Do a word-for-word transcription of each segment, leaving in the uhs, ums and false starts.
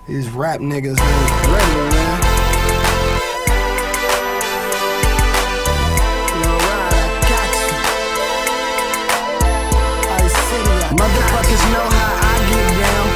These rap niggas, man, regular, man. You alright, I got you. Ice City, I motherfuckers got know how I get down.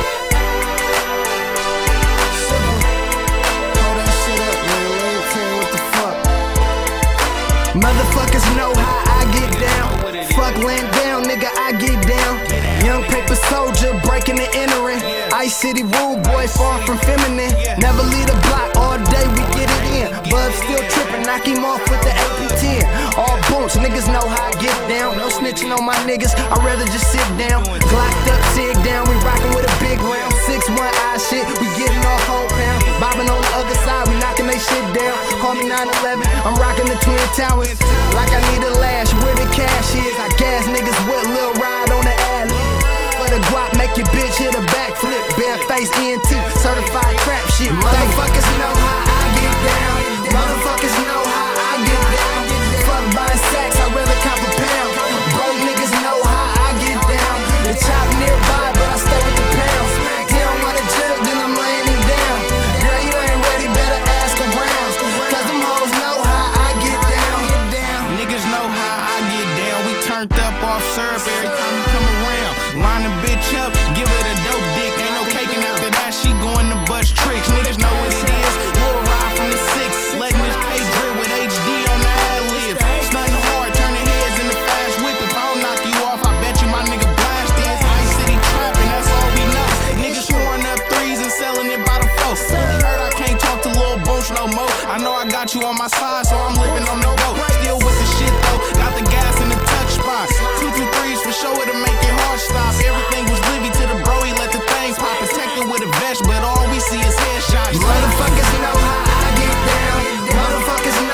Simple. Hold that shit up, man. Let me tell you what the fuck. Motherfuckers know how I get down. Fuck laying down, nigga, I get down. Young paper soldier, breaking and entering. Ice City rude boy, far from feminine. Never leave the block, all day we get it in. Bub still tripping, knock him off with the A P ten. All boots, niggas know how I get down. No snitching on my niggas, I'd rather just sit down. Glocked up, sig down, we rockin' with a big round. six one eye shit, we getting off whole pound. Bobbing on the other side, we knocking they shit down. Call me nine eleven, I'm rocking the Twin Towers. Like I need a lash, where the cash is. I gas niggas with Lil Ride on the alley. For the guap, make your bitch hit a backflip. Bare face E N T, certified crap shit. Motherfuckers know how I get down. Motherfuckers know how I get down. Fuck buying sacks, I'd rather cop a pound. Broke niggas know how I get down. The chop nearby, but I stay with the pounds. He don't wanna chill, then I'm laying him down. Girl, you ain't ready, better ask around. Cause them hoes know how I get down. Niggas know how I get down. We turned up off syrup every time we come around. Line a bitch up, give it a dope dick. Ain't no caking after that, she going to bust tricks. Niggas know what it is. We'll ride from the six, letting this pay drip with H D on the ad-lib. Stunting hard, turning heads in the fast whip. If I don't knock you off, I bet you my nigga blast is. Ice City trapping, that's all we know. Niggas pouring up threes and selling it by the four. Really heard I can't talk to Lil Boosh no more. I know I got you on my side, so I'm living on the go. Still with the shit though, got the gas in the touch spot. Two, two, threes for sure, it'll make your heart stop. Everything was Livy to the bro, he let the things pop. Protected with a vest, but all we see is headshots. Motherfuckers know how I get down. Motherfuckers